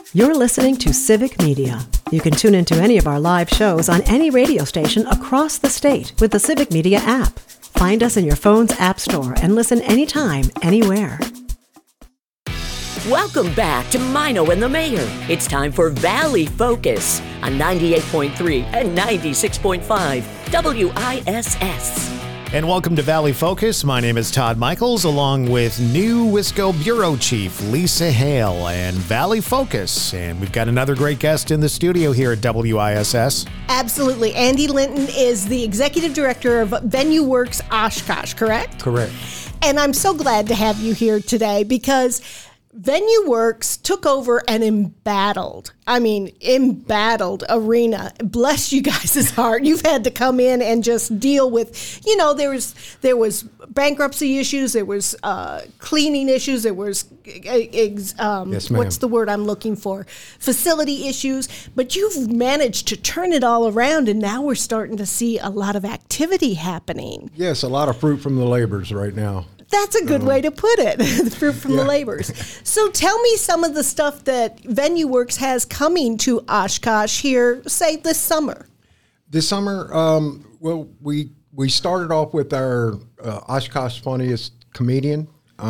You're listening to Civic Media. You can tune into any of our live shows on any radio station across the state with the Civic Media app. Find us in your phone's app store and listen anytime, anywhere. Welcome back to Mino and the Mayor. It's time for Valley Focus on 98.3 and 96.5 WISS. And welcome to Valley Focus. My name is Todd Michaels, along with new Wisco Bureau Chief Lisa Hale and Valley Focus. And we've got another great guest in the studio here at WISS. Absolutely. Andy Linton is the Executive Director of Venue Works Oshkosh, correct? Correct. And I'm so glad to have you here today because Venue Works took over an embattled arena. Bless you guys' heart. You've had to come in and just deal with, there was bankruptcy issues, there was cleaning issues, there was, Yes, ma'am. what's the word I'm looking for? Facility issues. But you've managed to turn it all around, and now we're starting to see a lot of activity happening. Yes, a lot of fruit from the labors right now. That's a good way to put it, the fruit from the labors. So tell me some of the stuff that Venue Works has coming to Oshkosh here, say, this summer. This summer, we started off with our Oshkosh Funniest Comedian.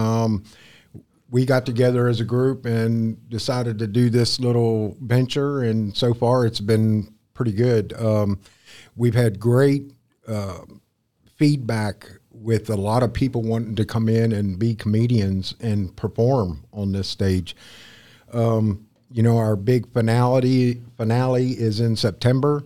We got together as a group and decided to do this little venture, and so far it's been pretty good. We've had great feedback with a lot of people wanting to come in and be comedians and perform on this stage. Our big finale is in September.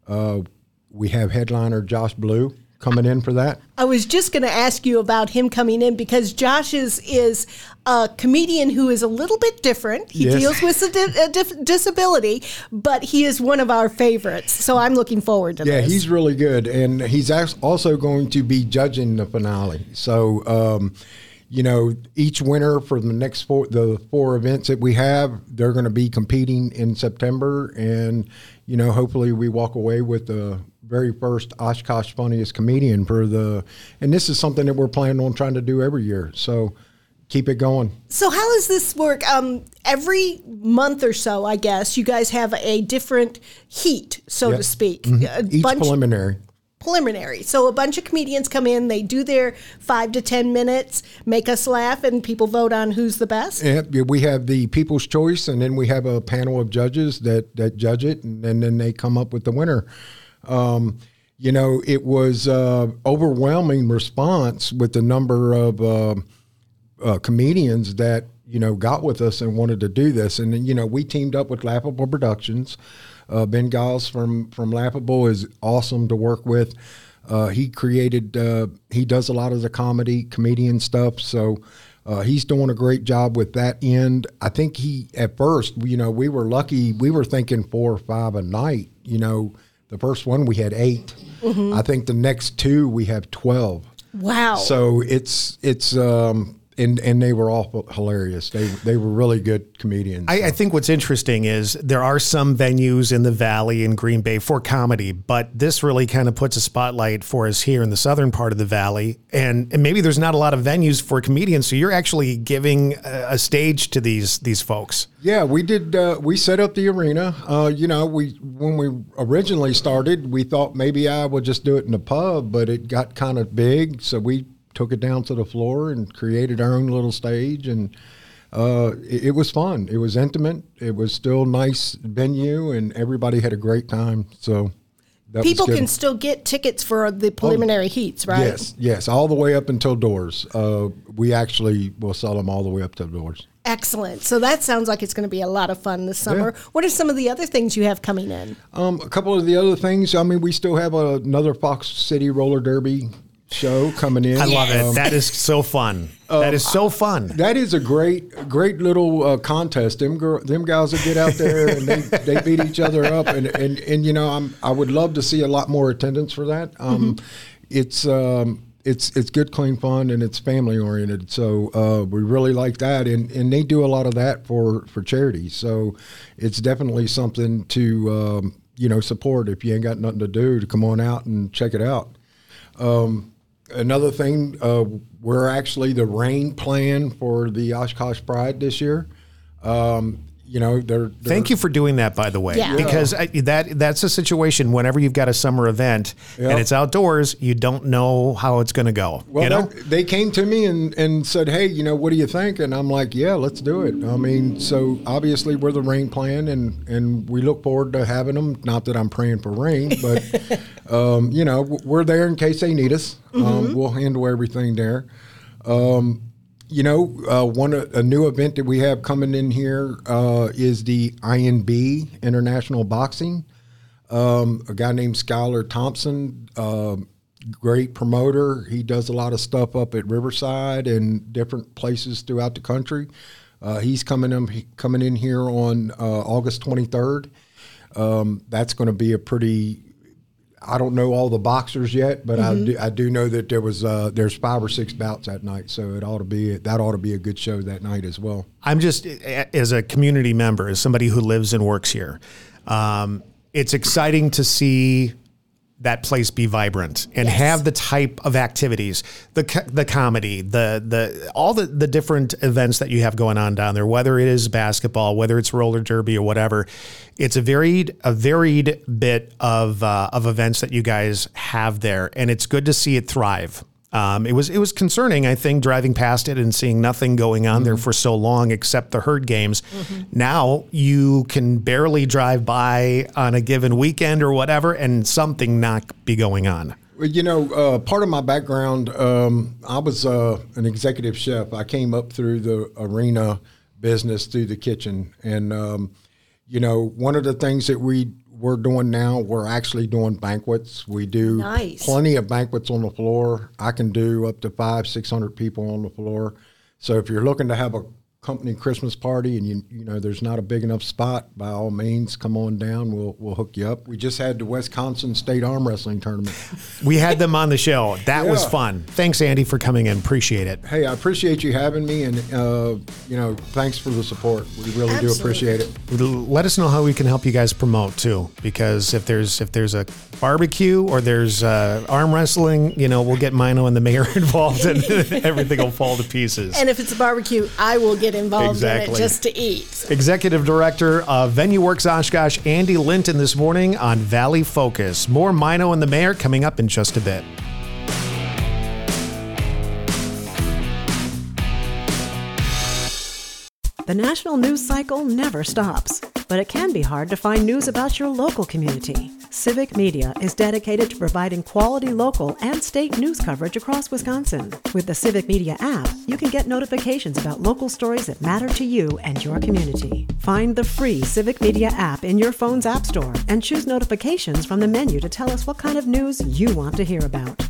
We have headliner Josh Blue coming in for that. I was just going to ask you about him coming in because Josh is a comedian who is a little bit different. He deals with a disability, but he is one of our favorites. So I'm looking forward to this. Yeah, he's really good. And he's also going to be judging the finale. So, each winner for the next the four events that we have, they're going to be competing in September. And, hopefully we walk away with the very first Oshkosh Funniest Comedian and this is something that we're planning on trying to do every year. So keep it going. So how does this work? Every month or so, I guess, you guys have a different heat, so to speak. Mm-hmm. Each preliminary. So a bunch of comedians come in, they do their 5 to 10 minutes, make us laugh, and people vote on who's the best? Yeah, we have the People's Choice, and then we have a panel of judges that judge it, and then they come up with the winner. It was overwhelming response with the number of comedians that, got with us and wanted to do this. And then, we teamed up with Laughable Productions. Ben Giles from Laughable is awesome to work with. He does a lot of the comedian stuff. So he's doing a great job with that end. I think at first, we were lucky. We were thinking 4 or 5 a night. The first one we had 8. Mm-hmm. I think the next 2 we have 12. Wow! So it's and they were all hilarious. They were really good comedians. I think what's interesting is there are some venues in the Valley in Green Bay for comedy, but this really kind of puts a spotlight for us here in the southern part of the Valley. And maybe there's not a lot of venues for comedians, so you're actually giving a stage to these folks. Yeah, we did. We set up the arena. When we originally started, we thought maybe I would just do it in the pub, but it got kind of big, so we took it down to the floor and created our own little stage, and it was fun. It was intimate. It was still nice venue, and everybody had a great time. So people can still get tickets for the preliminary heats, right? Yes, all the way up until doors. We actually will sell them all the way up to doors. Excellent. So that sounds like it's going to be a lot of fun this summer. Yeah. What are some of the other things you have coming in? A couple of the other things. We still have another Fox City Roller Derby show coming in. I love it. That is so fun. That is so fun. That is a great little contest. Them guys that get out there and they beat each other up, and I would love to see a lot more attendance for that. It's good, clean fun, and it's family oriented. So we really like that, and they do a lot of that for charity. So it's definitely something to support if you ain't got nothing to do, to come on out and check it out. Another thing, we're actually the rain plan for the Oshkosh Pride this year. Thank you for doing that, by the way, Yeah. because that's a situation whenever you've got a summer event and it's outdoors, you don't know how it's going to go. Well, they came to me and said, hey, what do you think? And I'm like, yeah, let's do it. I mean, so obviously we're the rain plan and we look forward to having them. Not that I'm praying for rain, but, we're there in case they need us. We'll handle everything there. A new event that we have coming in here is the INB, International Boxing. A guy named Skylar Thompson, great promoter. He does a lot of stuff up at Riverside and different places throughout the country. He's coming in here on August 23rd. That's going to be a pretty. I don't know all the boxers yet, but I do know that there's 5 or 6 bouts that night, so that ought to be a good show that night as well. I'm just, as a community member, as somebody who lives and works here, it's exciting to see that place be vibrant and have the type of activities, the comedy, all the different events that you have going on down there, whether it is basketball, whether it's roller derby or whatever. It's a varied bit of events that you guys have there, and it's good to see it thrive. It was concerning, I think, driving past it and seeing nothing going on there for so long except the herd games. Now you can barely drive by on a given weekend or whatever and something not be going on. Well, part of my background, I was an executive chef. I came up through the arena business through the kitchen. And, one of the things that we're doing now, we're actually doing banquets. We do plenty of banquets on the floor. I can do up to 500-600 people on the floor. So if you're looking to have a company Christmas party and there's not a big enough spot, by all means, come on down. We'll hook you up. We just had the Wisconsin State Arm Wrestling Tournament. We had them on the show. That was fun. Thanks, Andy, for coming in. Appreciate it. Hey, I appreciate you having me, and thanks for the support. We really do appreciate it. Let us know how we can help you guys promote too, because if there's a barbecue or there's arm wrestling, we'll get Mino and the mayor involved, and everything will fall to pieces. And if it's a barbecue, I will get involved in it just to eat. Executive Director of Venue Works Oshkosh, Andy Linton, this morning on Valley Focus. More Mino and the Mayor coming up in just a bit. The national news cycle never stops, but it can be hard to find news about your local community. Civic Media is dedicated to providing quality local and state news coverage across Wisconsin. With the Civic Media app, you can get notifications about local stories that matter to you and your community. Find the free Civic Media app in your phone's app store and choose notifications from the menu to tell us what kind of news you want to hear about.